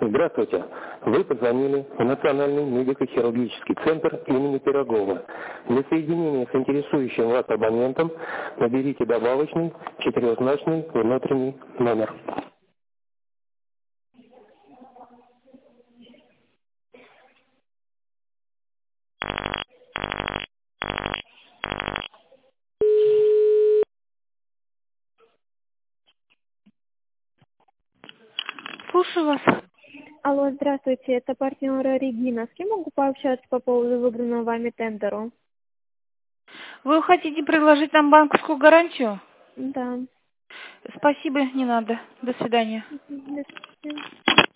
Здравствуйте. Вы позвонили в Национальный медико-хирургический центр имени Пирогова. Для соединения с интересующим вас абонентом наберите добавочный четырехзначный внутренний номер. Слушаю вас. Алло, здравствуйте, это партнер Регина. С кем могу пообщаться по поводу выигранного вами тендеру? Вы хотите предложить нам банковскую гарантию? Да. Спасибо, не надо. До свидания. До свидания.